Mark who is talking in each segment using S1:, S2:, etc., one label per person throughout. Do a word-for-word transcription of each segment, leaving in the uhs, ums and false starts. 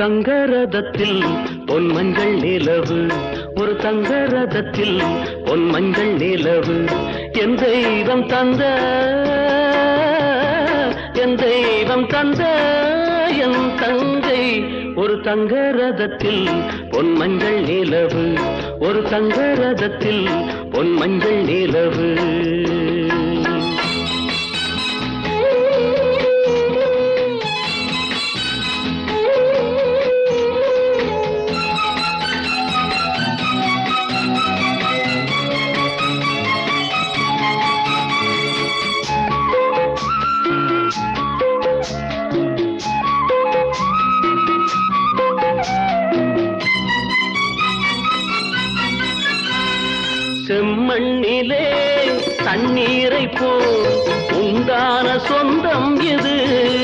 S1: தங்க ரதத்தில் பொன் மஞ்சள் நிலவு, ஒரு தங்க ரதத்தில் பொன் மஞ்சள் நிலவு. என் தெய்வம் தந்த என் தெய்வம் தந்த என் தங்கை, ஒரு தங்க ரதத்தில் பொன் மஞ்சள் நிலவு, ஒரு தங்க ரதத்தில் பொன் மஞ்சள் நிலவு. செம்மண்ணிலே தண்ணீரை போல் உண்டான சொந்தம் இது,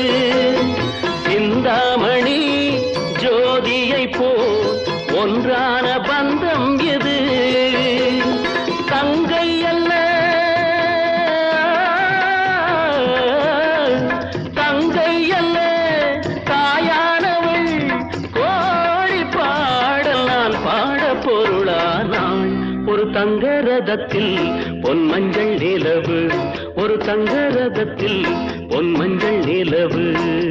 S1: சிந்தாமணி ஜோதியை போல் ஒன்றான பந்தம் இது. தங்கை அல்ல தங்கை அல்ல தாயானவள், கோழி பாடல் நான் பாட பொருளானாள். ஒரு தங்க ரதத்தில் பொன் மஞ்சள் நிலவு, ஒரு தங்க ரதத்தில் பொன் மஞ்சள் நிலவு.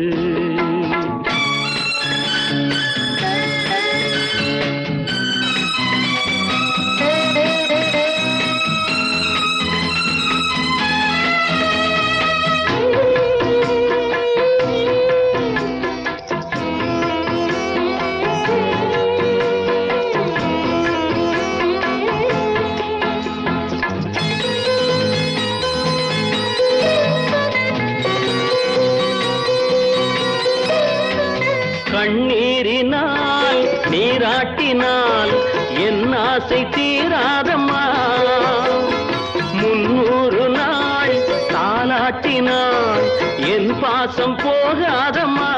S1: கண்ணீரினால் நீராட்டினால் என் ஆசை தீராதம்மா, முன்னூறு நாள் தாலாட்டினால் என் பாசம் போகாதம்மா.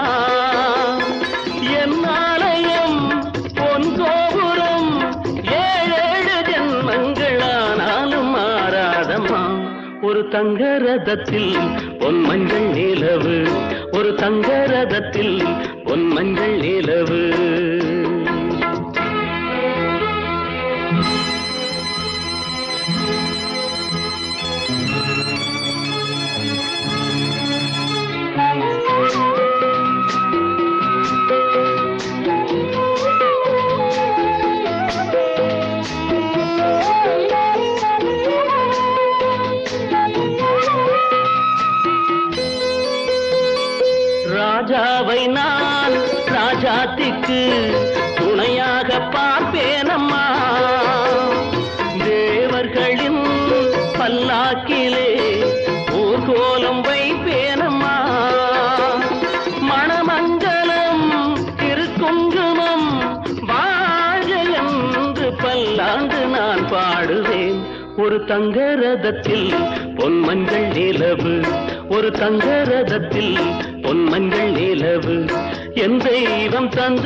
S1: என் ஆலயம் பொன் கோபுரம் ஏழேழு ஜென்மங்களானாலும் மாறாதம்மா. ஒரு தங்க ரதத்தில் பொன் மஞ்சள் நிலவு, ஒரு தங்க ரதத்தில் பொன் மஞ்சள் நிலவு. ராஜாவை நான் ராஜாத்திக்கு துணையாக பார்ப்பேனம்மா, தேவர்களின் பல்லாக்கிலே ஊர்கோலம் வைப்பேனம்மா. மணமங்கலம் திருக்குங்குமம் வாழ்க என்று பல்லாண்டு நான் பாடுவேன். ஒரு தங்க ரதத்தில் பொன் மஞ்சள் நிலவு, ஒரு தங்க ரதத்தில் பொன் மஞ்சள் நிலவு. என் தெய்வம் தந்த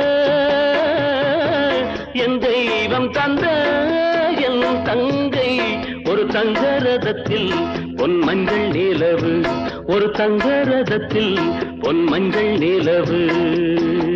S1: என் தெய்வம் தந்த என் தங்கை, ஒரு தங்க ரதத்தில் பொன் மஞ்சள் நிலவு, ஒரு தங்க ரதத்தில் பொன் மஞ்சள் நிலவு.